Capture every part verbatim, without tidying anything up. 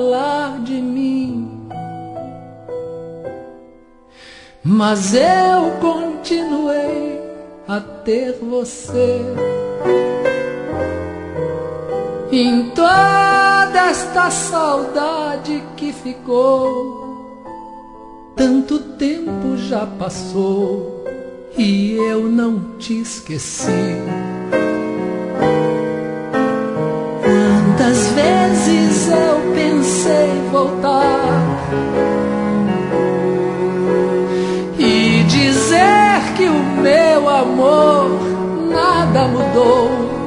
falar de mim, mas eu continuei a ter você. Em toda esta saudade que ficou, tanto tempo já passou e eu não te esqueci. Quantas vezes eu pensei voltar e dizer que o meu amor nada mudou,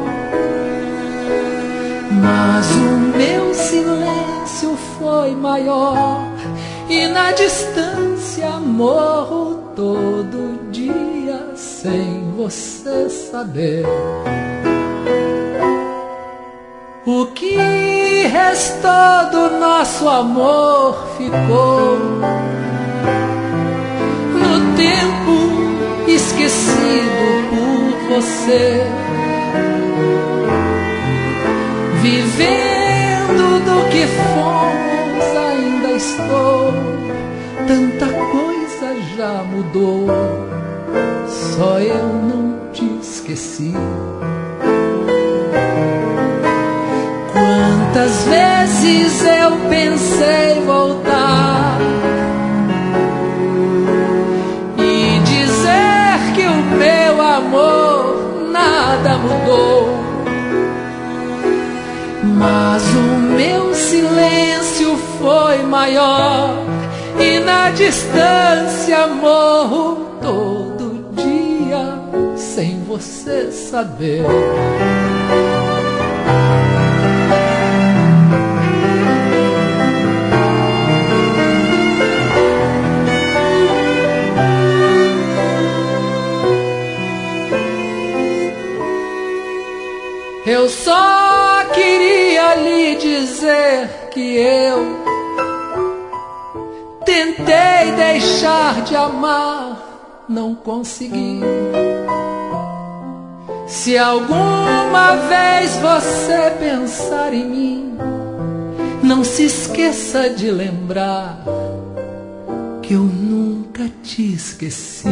mas o meu silêncio foi maior e na distância morro todo dia sem você saber. O que restou do nosso amor ficou no tempo esquecido por você. Vivendo do que fomos ainda estou, tanta coisa já mudou, só eu não te esqueci. Quantas vezes eu pensei voltar e dizer que o meu amor nada mudou, mas o meu silêncio foi maior e na distância morro todo dia sem você saber. Eu só queria lhe dizer que eu tentei deixar de amar, não consegui. Se alguma vez você pensar em mim, não se esqueça de lembrar que eu nunca te esqueci.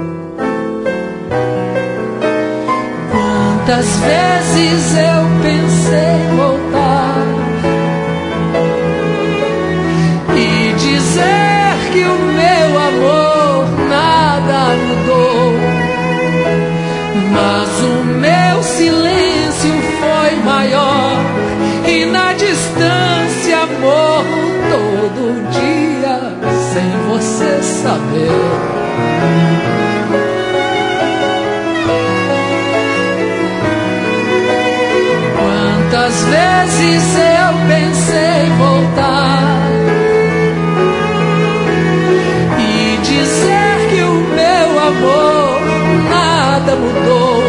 Quantas vezes eu pensei voltar e dizer que o meu amor nada mudou, mas o meu silêncio foi maior e na distância morro todo dia sem você saber. Quantas vezes eu pensei voltar e dizer que o meu amor nada mudou,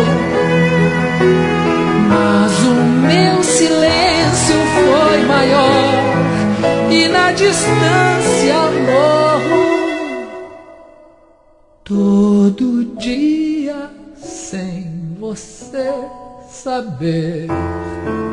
mas o meu silêncio foi maior e na distância morro todo dia sem você saber.